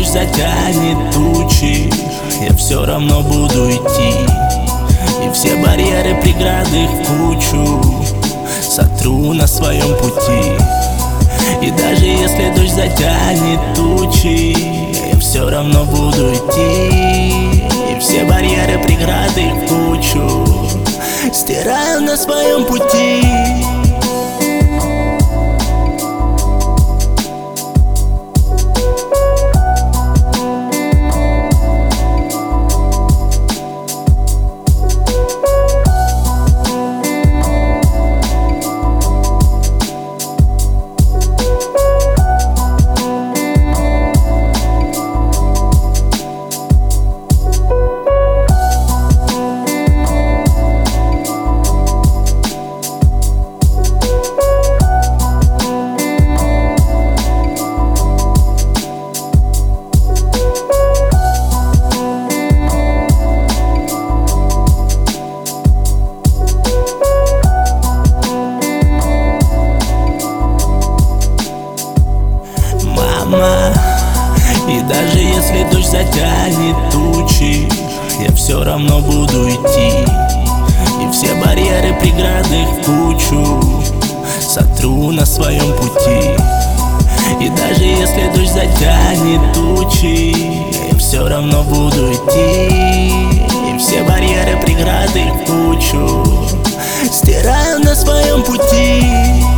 дождь затянет тучи, я все равно буду идти. И все барьеры, преграды в кучу сотру на своем пути. И даже если дождь затянет тучи, я все равно буду идти. И все барьеры, преграды в кучу стираю на своем пути. И даже если дождь затянет тучи, я все равно буду идти. И все барьеры, преграды в кучу сотру на своем пути. И даже если дождь затянет тучи, я все равно буду идти. И все барьеры, преграды в кучу стираю на своем пути.